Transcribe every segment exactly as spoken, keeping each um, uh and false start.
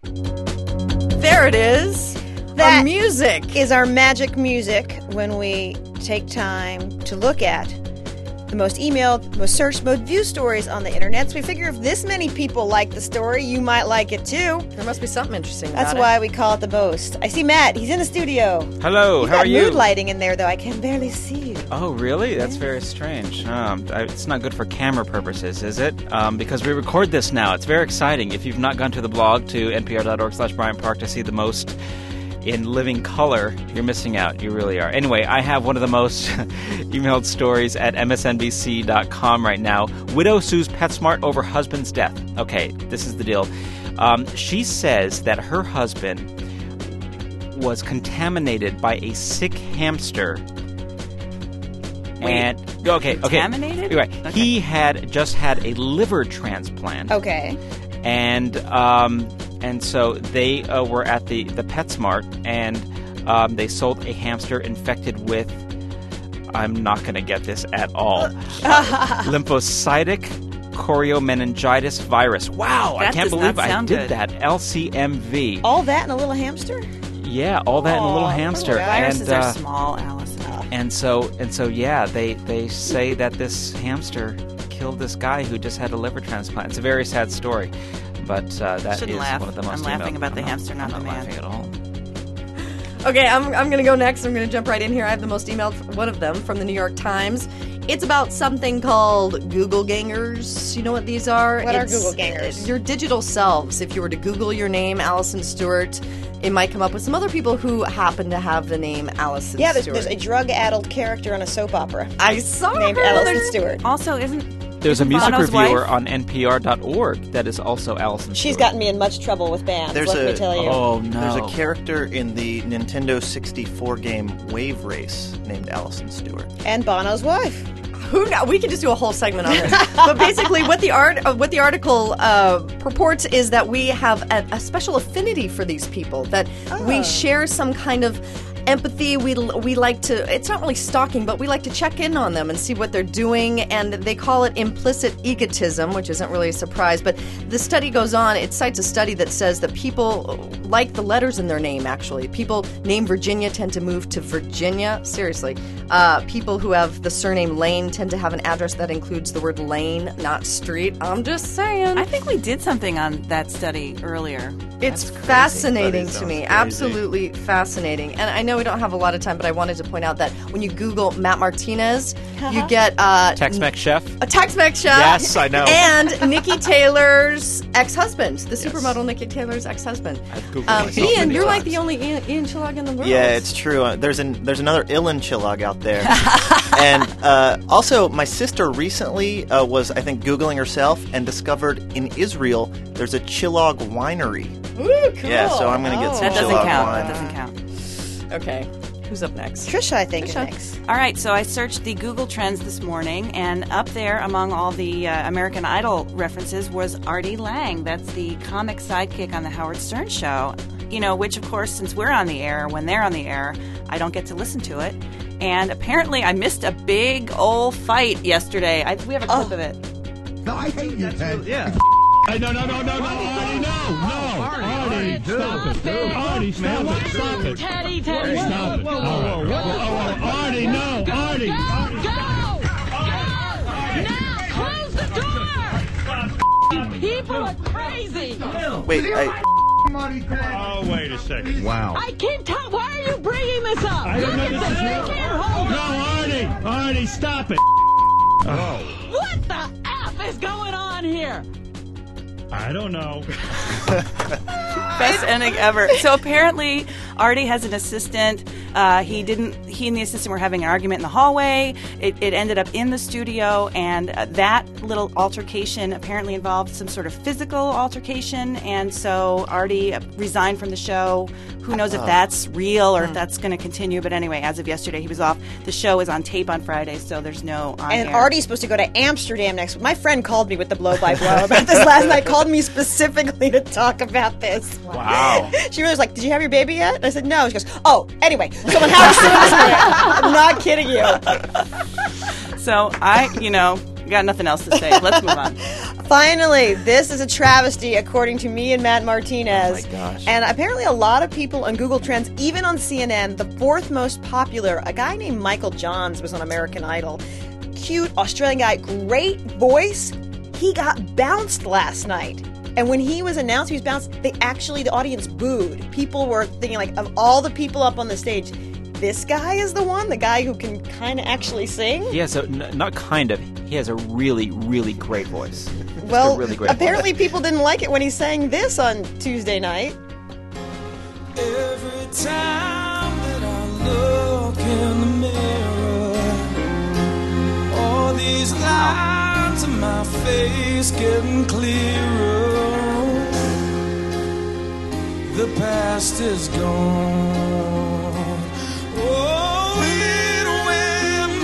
There it is. That our music is our magic music when we take time to look at the most emailed, most searched, most viewed stories on the internet. So we figure if this many people like the story, you might like it too. There must be something interesting That's about why it. we call it the most. I see Matt. He's in the studio. Hello, He's how got are you? mood lighting in there, though. I can barely see you. Oh, really? That's very strange. Um, I, it's not good for camera purposes, is it? Um, because we record this now. It's very exciting. If you've not gone to the blog to npr.org slash Bryant Park to see the most in living color, you're missing out. You really are. Anyway, I have one of the most emailed stories at m s n b c dot com right now. Widow sues PetSmart over husband's death. Okay, this is the deal. Um, she says that her husband was contaminated by a sick hamster. Wait, and okay, okay, contaminated? Right. Okay. He had just had a liver transplant. Okay. And um, and so they uh, were at the, the PetSmart, and um, they sold a hamster infected with, I'm not going to get this at all, uh, lymphocytic choriomeningitis virus. Wow, That I can't does believe not I sound did good. that. L C M V. All that in a little hamster? Yeah, all that in a little Aw, hamster. poor guy. Viruses and, are uh, small, Allison. And so, and so, yeah, they, they say that this hamster killed this guy who just had a liver transplant. It's a very sad story, but uh, that Shouldn't is laugh. one of the most. I'm laughing emailed- about the I'm hamster, not I'm the man. laughing at all. Okay, I'm, I'm going to go next. I'm going to jump right in here. I have the most emailed, one of them, from the New York Times. It's about something called Google Gangers. You know what these are? What are It's, Google Gangers? uh, Your digital selves. If you were to Google your name, Allison Stewart, it might come up with some other people who happen to have the name Allison Yeah, there's, Stewart. there's a drug-addled character on a soap opera I saw named her. Allison Stewart. Also, isn't There's a isn't music Bono's reviewer wife? on N P R dot org that is also Allison She's Stewart. gotten me in much trouble with bands, There's let a- me tell you. Oh, no. There's a character in the Nintendo sixty-four game Wave Race named Allison Stewart. And Bono's wife. Who know? We could just do a whole segment on this. But basically, what the art, uh, what the article uh, purports is that we have a, a special affinity for these people. That Oh. we share some kind of empathy. We we like to. It's not really stalking, but we like to check in on them and see what they're doing. And they call it implicit egotism, which isn't really a surprise. But the study goes on. It cites a study that says that people like the letters in their name. Actually, people named Virginia tend to move to Virginia. Seriously, uh, people who have the surname Lane tend to have an address that includes the word lane, not street. I'm just saying. I think we did something on that study earlier. It's crazy. fascinating That to sounds me. crazy. Absolutely fascinating. And I know we don't have a lot of time, but I wanted to point out that when you Google Matt Martinez, you get uh, Tex-Mex chef. a Tex-Mex chef. Yes, I know. And Nikki Taylor's ex-husband, the supermodel Nikki Taylor's ex-husband. I've Googled Um, myself Ian, many you're like times. the only Ian, Ian Chillag in the world. Yeah, it's true. Uh, there's an there's another Ilan Chillag out there, and uh, also my sister recently uh, was I think Googling herself and discovered in Israel there's a Chillag winery. Ooh, cool. Yeah, so I'm gonna get Oh. some That doesn't Chillag count. wine. That doesn't count. Okay, who's up next? Trisha, I think, Trisha. is next. All right, so I searched the Google Trends this morning, and up there among all the uh, American Idol references was Artie Lang. That's the comic sidekick on the Howard Stern show. You know, which, of course, since we're on the air, when they're on the air, I don't get to listen to it. And apparently I missed a big old fight yesterday. I, we have a clip of it. No, I hate you, Ted. Yeah. No, no, no, no, no, Artie, no, no, Artie, stop it, Artie, stop it, stop it, Teddy, Teddy, stop it. whoa, All whoa, right. whoa, Oh, oh, Artie, no, Artie. Go! Go! Now, close the door! You people are crazy! Wait, I, Oh, wait a second. Wow. I can't tell. Why are you bringing this up? I don't Look know at this this. is I real. can't hold No, it. Artie, Artie, stop it. Oh, What the F is going on here? I don't know. Best ending ever. So apparently, Artie has an assistant. Uh, he didn't. He and the assistant were having an argument in the hallway. It, it ended up in the studio, and uh, that little altercation apparently involved some sort of physical altercation. And so Artie uh, resigned from the show. Who knows if that's real or if that's going to continue? But anyway, as of yesterday, he was off. The show is on tape on Friday, so there's no on And air. Artie's supposed to go to Amsterdam next week. My friend called me with the blow-by-blow about this last night. Called me specifically to talk about this. Wow. She really was like, "Did you have your baby yet?" I said, "No." She goes, "Oh, anyway." So when Howard Stern was there, I'm not kidding you. So I, you know, got nothing else to say. Let's move on. Finally, this is a travesty, according to me and Matt Martinez. Oh my gosh. And apparently a lot of people on Google Trends, even on C N N, the fourth most popular, a guy named Michael Johns was on American Idol. Cute Australian guy, great voice. He got bounced last night. And when he was announced he was bounced, they actually, the audience booed. People were thinking, like, of all the people up on the stage, this guy is the one, the guy who can kind of actually sing? Yeah, so n- not kind of. He has a really, really great voice. Just Well, a really great apparently voice. people didn't like it when he sang this on Tuesday night. Every time that I look in the mirror, all these lines in my face getting clearer. The past is gone. Oh, it went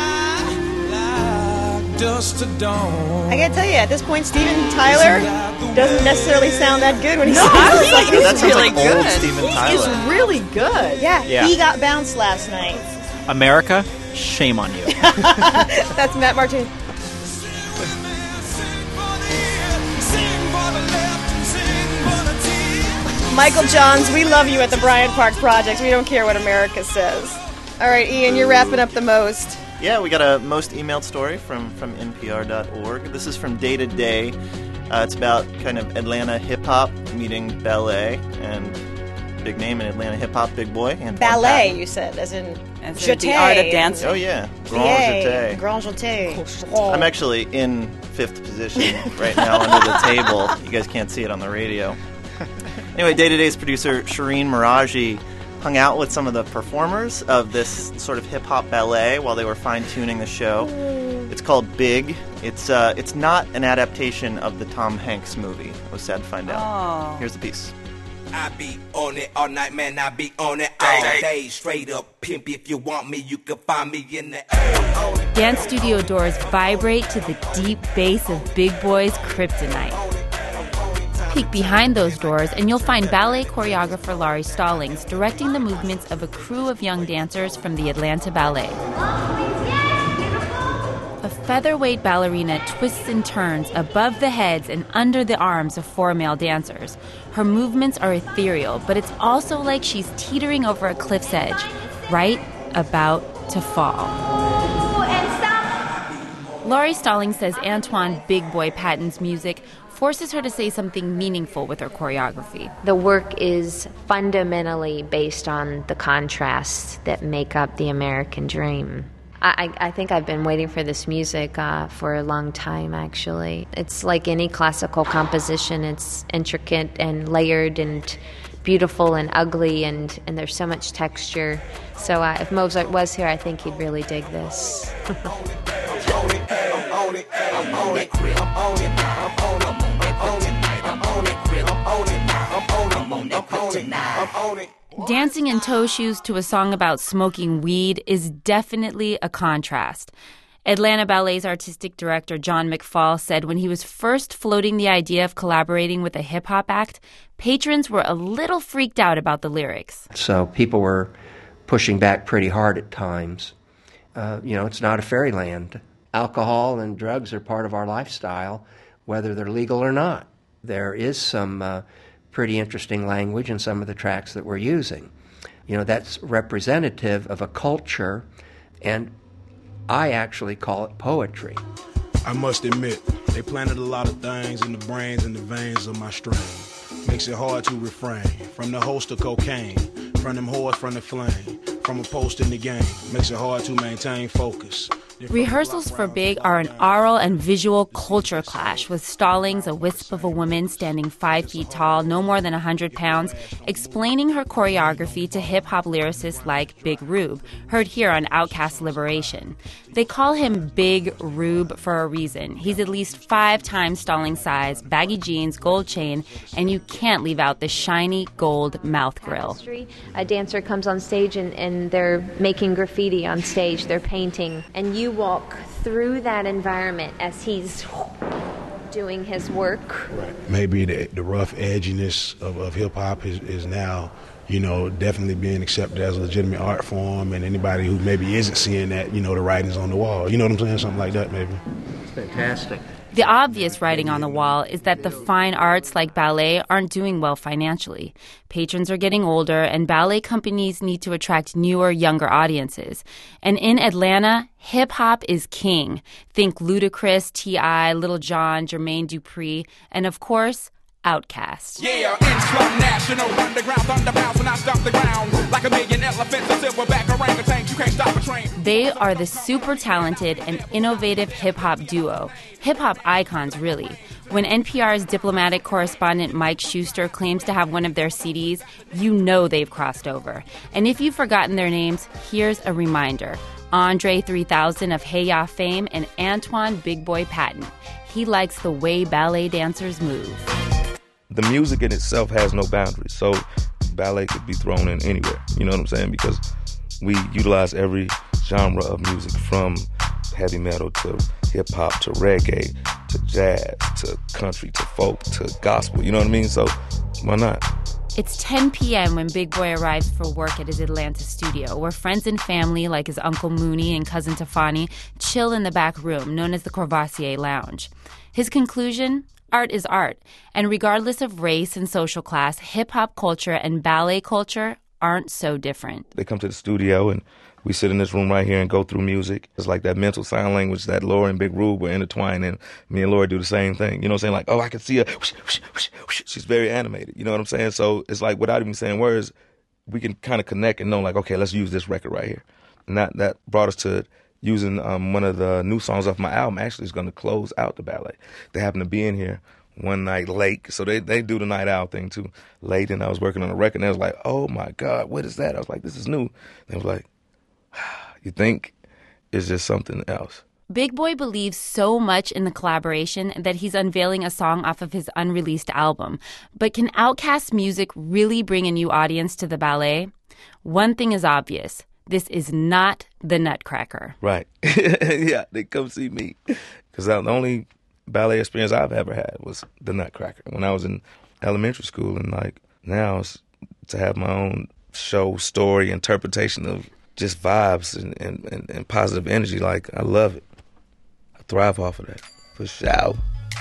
by like dust to dawn. I gotta tell you, at this point, Steven Tyler doesn't necessarily sound that good when he No, sings. he's Like, really That sounds like good. old Steven He's Tyler. really good. yeah, Yeah. he got bounced last night. America, shame on you. That's Matt Martin. Michael Johns, we love you at the Bryant Park Project. We don't care what America says. All right, Ian, you're wrapping up the most. Yeah, we got a most emailed story from, from N P R dot org. This is from Day to Day. Uh, it's about kind of Atlanta hip-hop meeting ballet, and big name in Atlanta hip-hop, big boy. Antoine Ballet, Patton. you said, as in As in jeté the art of and dancing. Oh, yeah. Grand Jeté, jeté. Grand jeté. I'm actually in fifth position right now under the table. You guys can't see it on the radio. Anyway, Day to Day's producer Shireen Meraji hung out with some of the performers of this sort of hip-hop ballet while they were fine-tuning the show. It's called Big. It's uh, it's not an adaptation of the Tom Hanks movie. I was sad to find out. Oh. Here's the piece. I be on it all night, man. I be on it all day. Straight up pimp. If you want me, you can find me in the air. Dance studio doors vibrate to the deep bass of Big Boy's Kryptonite. Peek behind those doors and you'll find ballet choreographer Laurie Stallings directing the movements of a crew of young dancers from the Atlanta Ballet. A featherweight ballerina twists and turns above the heads and under the arms of four male dancers. Her movements are ethereal, but it's also like she's teetering over a cliff's edge, right about to fall. Laurie Stallings says Antoine Big Boy Patton's music forces her to say something meaningful with her choreography. The work is fundamentally based on the contrasts that make up the American dream. I, I think I've been waiting for this music uh, for a long time, actually. It's like any classical composition. It's intricate and layered and beautiful and ugly, and, and there's so much texture. So uh, if Mozart was here, I think he'd really dig this. Dancing in toe shoes to a song about smoking weed is definitely a contrast. Atlanta Ballet's artistic director John McFall said when he was first floating the idea of collaborating with a hip-hop act, patrons were a little freaked out about the lyrics. So people were pushing back pretty hard at times. Uh, you know, it's not a fairyland. Alcohol and drugs are part of our lifestyle, whether they're legal or not. There is some uh, pretty interesting language in some of the tracks that we're using. You know, that's representative of a culture, and I actually call it poetry. I must admit, they planted a lot of things in the brains and the veins of my strain. Makes it hard to refrain from the host of cocaine, from them whores from the flame, from a post in the game. Makes it hard to maintain focus. Rehearsals for Big are an aural and visual culture clash, with Stallings, a wisp of a woman standing five feet tall, no more than one hundred pounds, explaining her choreography to hip-hop lyricists like Big Rube, heard here on Outkast Liberation. They call him Big Rube for a reason. He's at least five times Stallings' size, baggy jeans, gold chain, and you can't leave out the shiny gold mouth grill. A dancer comes on stage and, and they're making graffiti on stage, they're painting, and you walk through that environment as he's doing his work. Right. Maybe the, the rough edginess of, of hip-hop is, is now, you know, definitely being accepted as a legitimate art form, and anybody who maybe isn't seeing that, you know, the writing's on the wall. You know what I'm saying? Something like that, maybe. Fantastic. The obvious writing on the wall is that the fine arts like ballet aren't doing well financially. Patrons are getting older, and ballet companies need to attract newer, younger audiences. And in Atlanta, hip-hop is king. Think Ludacris, T I, Lil Jon, Jermaine Dupri, and of course, Outkast. Yeah, inch from national underground thunder bounce when I stomp the ground like a million elephants, a silverback orangutan. You can't stop a train. They are the super talented and innovative hip-hop duo. Hip-hop icons, really. When N P R's diplomatic correspondent Mike Schuster claims to have one of their C Ds, you know they've crossed over. And if you've forgotten their names, here's a reminder. Andre three thousand of Hey Ya fame and Antoine Big Boy Patton. He likes the way ballet dancers move. The music in itself has no boundaries, so ballet could be thrown in anywhere. You know what I'm saying? Because we utilize every genre of music, from heavy metal to hip-hop to reggae to jazz to country to folk to gospel. You know what I mean? So why not? It's ten p.m. when Big Boy arrives for work at his Atlanta studio, where friends and family like his Uncle Mooney and Cousin Tafani chill in the back room, known as the Courvoisier Lounge. His conclusion? Art is art, and regardless of race and social class, hip-hop culture and ballet culture aren't so different. They come to the studio, and we sit in this room right here and go through music. It's like that mental sign language that Laura and Big Rube were intertwined, and me and Laura do the same thing. You know what I'm saying? Like, oh, I can see her. Whoosh, whoosh, whoosh, whoosh. She's very animated. You know what I'm saying? So it's like, without even saying words, we can kind of connect and know, like, okay, let's use this record right here. And that, that brought us to using um, one of the new songs off my album. Actually, is going to close out the ballet. They happen to be in here one night late, so they, they do the night owl thing too, late, and I was working on a record, and I was like, oh my God, what is that? I was like, this is new. They was like, you think it's just something else. Big Boy believes so much in the collaboration that he's unveiling a song off of his unreleased album. But can Outkast music really bring a new audience to the ballet? One thing is obvious. This is not the Nutcracker. Right. Yeah, they come see me. Because the only ballet experience I've ever had was the Nutcracker when I was in elementary school. And, like, now it's to have my own show, story, interpretation of just vibes and, and, and, and positive energy. Like, I love it. I thrive off of that, for sure.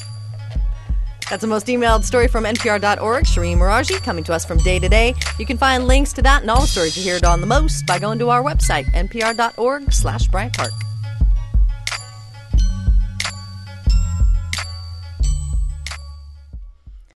That's the most emailed story from N P R dot org. Shereen Meraji coming to us from Day to Day. You can find links to that and all the stories you hear it on the most by going to our website, N P R dot org slash Bryant Park.